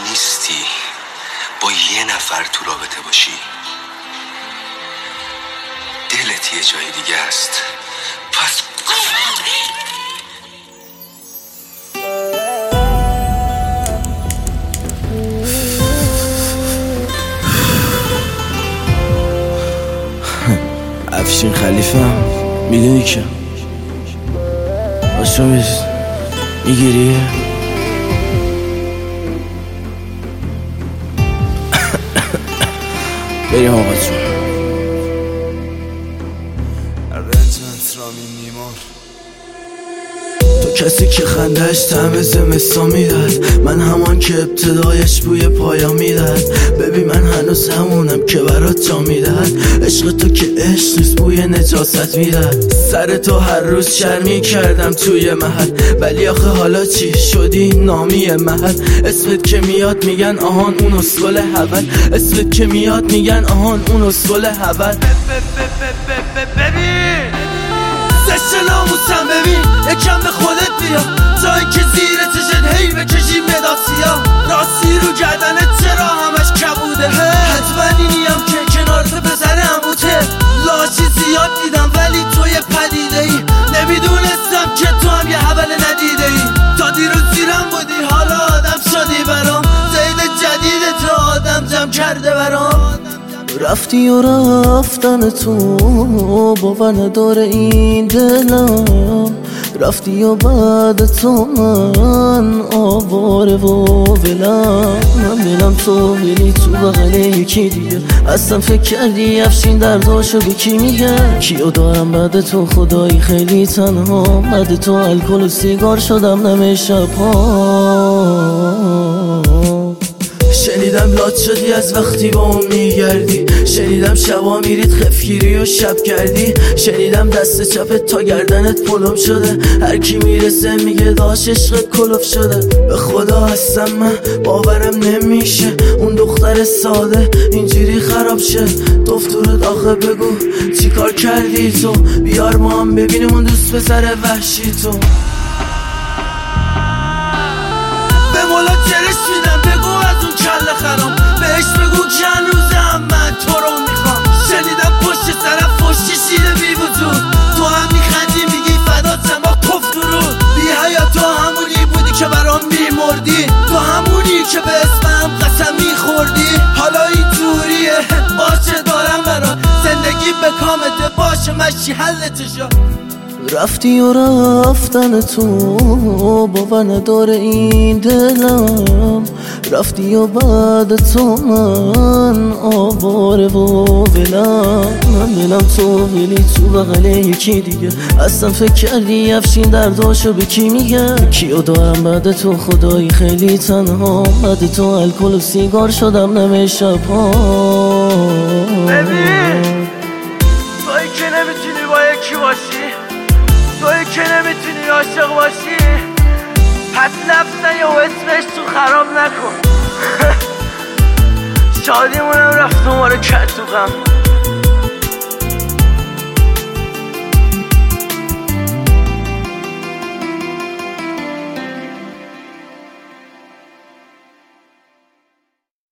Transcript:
نیستی با یه نفر تو رابطه باشی، دلت یه جای دیگه است. پس افشین خلیفه هم میدونی که باشو میگیری بریم آقا جون. تو کسی که خندهش طعم زمستان میداد، من همان که ابتدایش بوی پایا میداد. ببین من هنوز همونم که برات جا میداد. عشق تو که عشق نیست بوی نجاست میداد. سر تو هر روز شرمی کردم توی محل، ولی آخه حالا چی شدی نامی محل. اسمت که میاد میگن آهان اون اسکل هبل، اسمت که میاد میگن آهان اون اسکل هبل. ببین زشت ناموسم، ببین یکم به خودت بیا، جایی که زیر چشت هی بکشی مداد سیاه. راستی رو گردنت چرا همش کبوده؟ حتما اینیم که کنارت پسر عموته. لاشی زیاد دیدم ولی تو یه پدیده ای، نمیدونستم که تو هم یه حول ندیده ای. تا دیروز زیرم بودی حالا آدم شدی برام، زید جدید تو آدم جمع کرده برام. رفتی و رفتن تو باور نداره این دلم، رفتی و بعد تو من آواره و ولم. من دلم تو ولی تو بغل یکی دیگه. اصلا فکر کردی افشین درداشو به کی میگه؟ کیو دارم بعد تو خدایی خیلی تنها، بعد تو الکل و سیگار شدم نمه شبها. شنیدم لات شدی از وقتی با اون میگردی، شنیدم شبا میرید خفگیری و شب کردی، شنیدم دست چپت تا گردنت پلم شده. هر کی میرسه میگه داش عشق کلوف شده. به خدا هستم من باورم نمیشه اون دختر ساده اینجوری خراب شه. دفتورت آخه بگو چی کار کردی تو؟ بیار ما هم ببینیم اون دوست پسر وحشی تو. به مولا چرش میدم بگو از اون کل خرام، بهش بگو که هنوزم من تو رو میخوام. شنیدم پشت سرم فشتی شیره بی وجود، تو هم میخندی میگی فداتم با پف درود. بی حیا تو همونی بودی که برام میمردی، تو همونی که به اسمم قسم میخوردی. حالا اینطوریه باشه دارم برات، زندگی به کامته باشه مشی حلتشا. رفتی و رفتن تو باور نداره این دلم، رفتی و بعد تو من آواره و ولم. من دلم تو ولی تو بغل یکی دیگه. اصلا فکر کردی افشین درداشو به کی میگه؟ کیو دارم بعد تو خدایی خیلی تنها، بعد تو الکل و سیگار شدم نمه شبها. ببین تویی که نمیتونی با یکی باشی، تویی که نمیتونی عاشق باشی، پس نفسن یا اسمش تو خراب نکن. شادیمونم رفت و ما رو کرد تو غم.